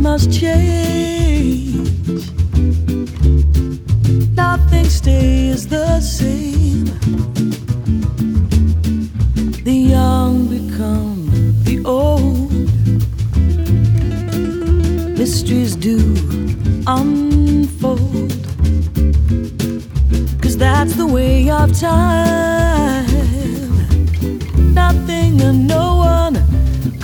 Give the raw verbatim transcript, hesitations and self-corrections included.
must change. Nothing stays the same. The young become the old. Mysteries do unfold, 'cause that's the way of time. Nothing and no one